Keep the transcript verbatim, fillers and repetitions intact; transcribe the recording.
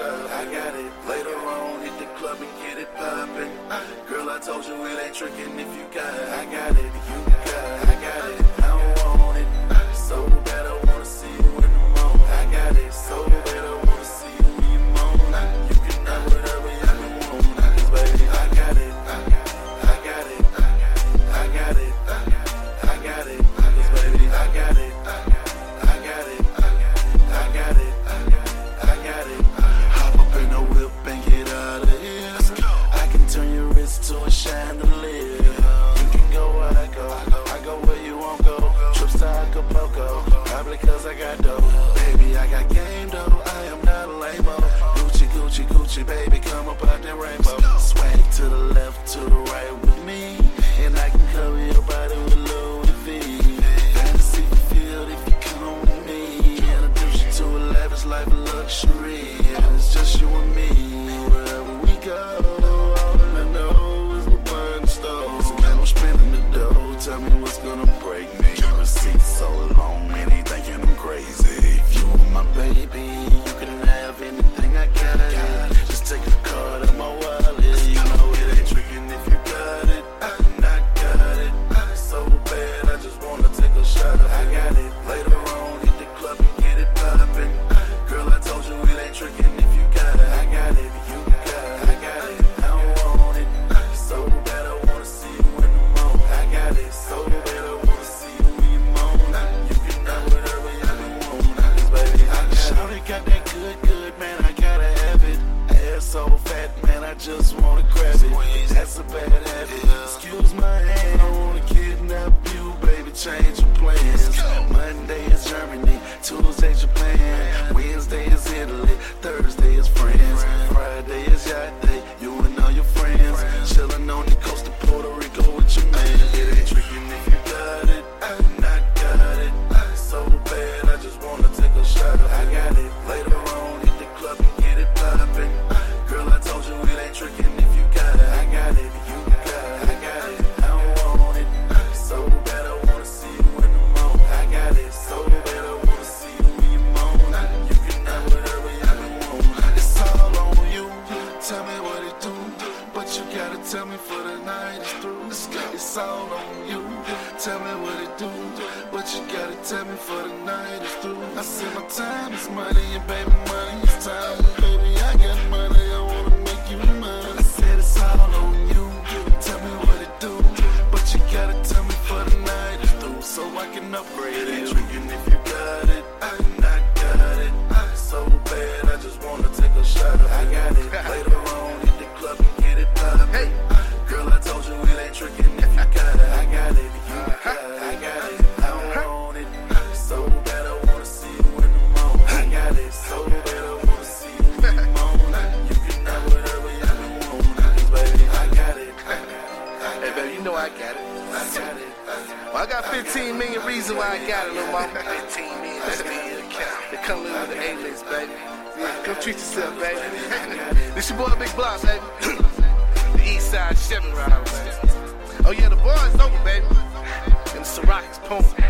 shot. I got it. Later on, hit the club and get it poppin'. Girl, I told you it ain't trickin' if you got it. I got it. You got it. I got it. I don't want it. So bad I wanna see you in the morning. I got it. So bad I wanna see you when you moan. You can have whatever you want. Cause baby, I got it. I got it. I got it. I got it. Cause baby, I got it. I got it. I got it. I got it. Hop up in the whip and get out of here. I can turn your wrist to a chandelier. You can go where I go. I go where you won't go. Trips to Acapulco. Probably cause I got dough. Baby, I got game though. I am not a lame-o. Gucci, Gucci, Gucci, baby, come up out that rainbow. Swag to the left, to the right with me. And I can cover your body with Louis V. Fantasy fulfilled if you come with me. Introduce you to a lavish life of luxury. And it's just you and me. Wherever we go, all I know is we're burning the stove. Man, I'm spending the dough. Tell me what's gonna break me. Your receipt's so long, man, he thinking I'm crazy. If you want my baby, you can have anything I got. Just take a card out my wallet. You know it ain't tricking if you got it. I got it. So bad, I just wanna take a shot. I got it. Later on, hit the club and get it poppin'. Girl, I told you it ain't tricking if you got it. I got it. You got it. I got it. I don't want it. So bad, I wanna see you in the morning. I got it. So bad, I wanna see you when you moan. You can have whatever you want. Cause baby, I got it. Shawty got that good, good, man, I gotta have it. Ass so fat, man, I just wanna grab it. That's a bad habit. Excuse my hand, I wanna kidnap you, baby, change your plans. Monday is Germany, Tuesday Japan, Wednesday is Italy, Thursday is France, Friday is yacht day, you and all your friends, chillin' on the coast of Puerto Rico with your man. It ain't trickin' if you got it, I got it. So bad, I just wanna take a shot. I got it. Later on, hit the club and get it poppin'. Girl, I told you it ain't trickin' if you got it. I got it. You got it. I got it. I don't want it. So bad, I wanna see you in the morning. I got it. So bad, I wanna see you when you moan. You can have whatever you want. It's all on you. Tell me what it do, but you gotta tell me for the night is through. It's all on you. Tell me what it do, but you gotta tell me for the night is through. I said my time is money and baby money is time. Baby, I got money, I wanna make you mine. I said it's all on you. Tell me what it do, but you gotta tell me for the night is through, so I can upgrade it. Trickin' if you got it, I got it. So bad, I just wanna take a shot. I got it. Later on, hit the club and get it poppin'. Hey. Girl, I told you it ain't trickin' if you got it. I got it. You got it. I got it. I don't want it. So bad, I wanna see you in the morning. I got it. So bad, I wanna see you when you moan. You can have whatever you want. Cause baby, I got it. Hey baby, you know I got it. I got it. Well, I got fifteen million reasons why I got it, little mama. fifteen million, that's me in the account. They come live with the A-list, baby. Yeah, come treat yourself, baby. This your boy, Big Block, baby. The East Side Chevy Rider, baby. Oh yeah, the bar is open, baby. And the Ciroc is pumping.